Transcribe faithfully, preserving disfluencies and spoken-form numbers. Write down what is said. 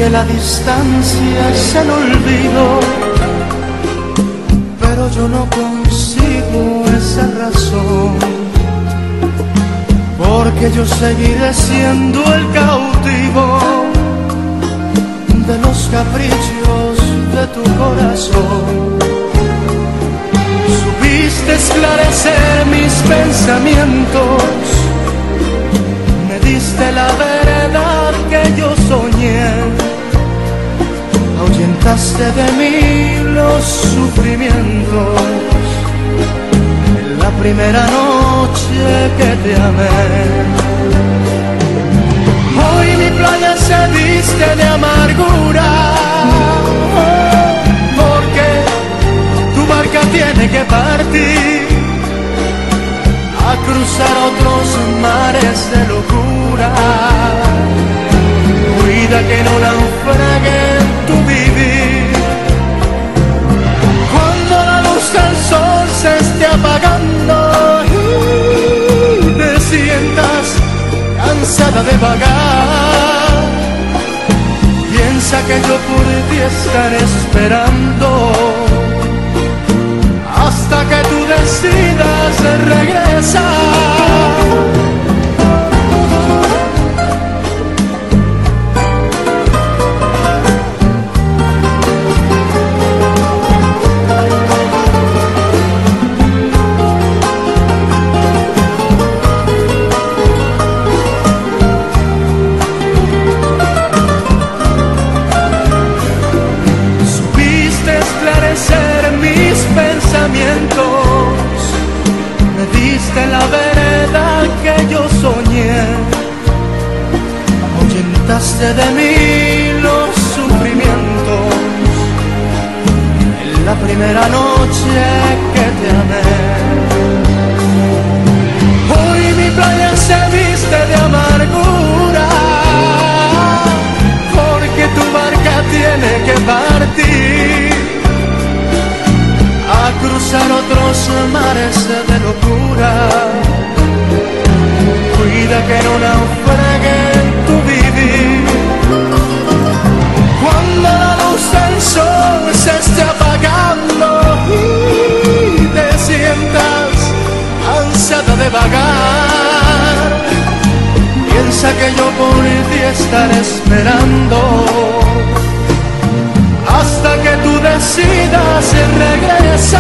que la distancia es el olvido, pero yo no consigo esa razón, porque yo seguiré siendo el cautivo de los caprichos de tu corazón. Supiste esclarecer mis pensamientos, me diste la verdad que yo soñé, ahuyentaste de mí los sufrimientos en la primera noche que te amé. Hoy mi playa se viste de amargura, porque tu barca tiene que partir a cruzar otros mares de locura. Cuida que no naufrague en tu vivir. Cuando la luz del sol se esté apagando y te sientas cansada de vagar, piensa que yo por ti estaré esperando hasta que tú decidas regresar. Me diste la verdad que yo soñé, ahuyentaste de mí los sufrimientos en la primera noche que te amé. Hoy mi playa se viste de amargura, porque tu barca tiene que partir a cruzar otros mares de locura. Cuida que no naufrague en tu vivir. Cuando la luz del sol se esté apagando y te sientas ansiada de vagar, piensa que yo por ti estaré esperando hasta que tú decidas regresar.